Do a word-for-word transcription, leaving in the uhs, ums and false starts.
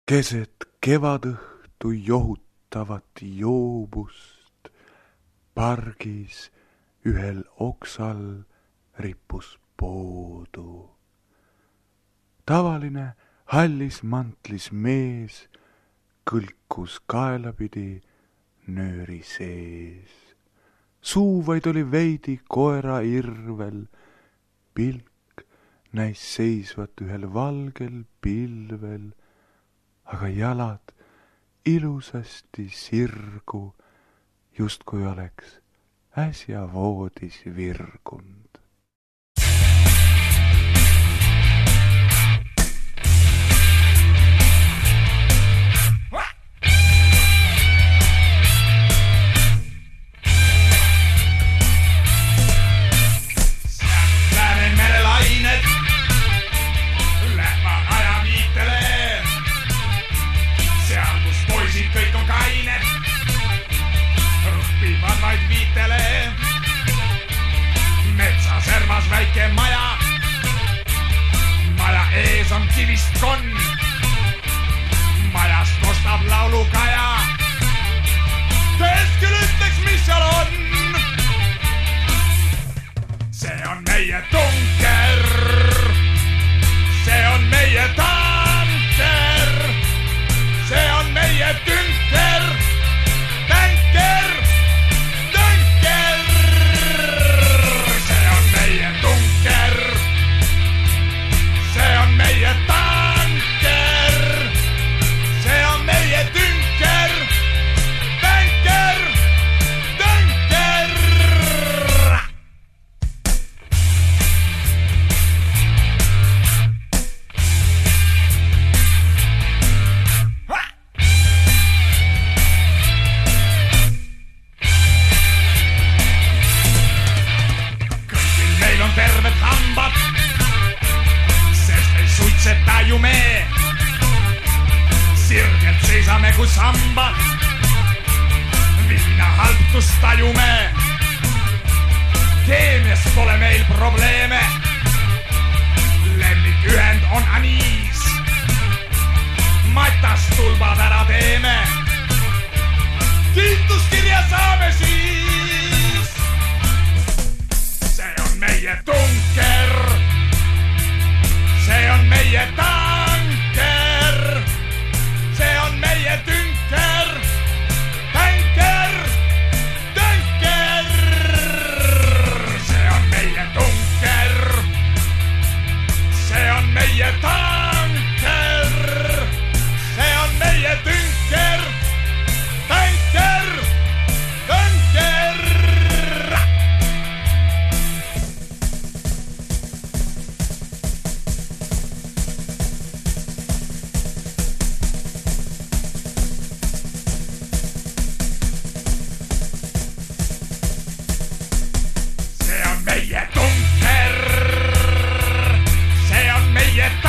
Keset kevadõhtu johutavat joobust pargis ühel oksal rippus poodu. Tavaline hallis mantlis mees kõlkus kaelapidi nööri sees. Suu vaid oli veidi koera irvel, pilk näis seisvat ühel valgel pilvel, aga jalad ilusasti sirgu, justkui oleks äsja voodis virgunud. Kõik on kained, ruppivad vaid viitele. Metsasermas väike maja, maja ees on kivist konn. Majast kostab laulukaja, kes küll ütleks, mis seal on. See on meie tunker, see on meie tanker, see on meie tünker, tänker, tünker. See on meie tunker, see on meie tanker, see on meie tünker, tänker, tünker. Terved hambad, sest ei suitseta ju me. Sirgelt seisame kui sambad, viina haltust tajume. Keemias pole meil probleeme, lemmikühend on aniis. Matast tulbad ära teeme, kiituskirja saame siis. Meie tunker, see on meie tanker, see on meie tünker, tänker, tünker. See on meie tunker, see on meie tanker, see on meie tünker, tänker, tünker. Meie tunker, see on meie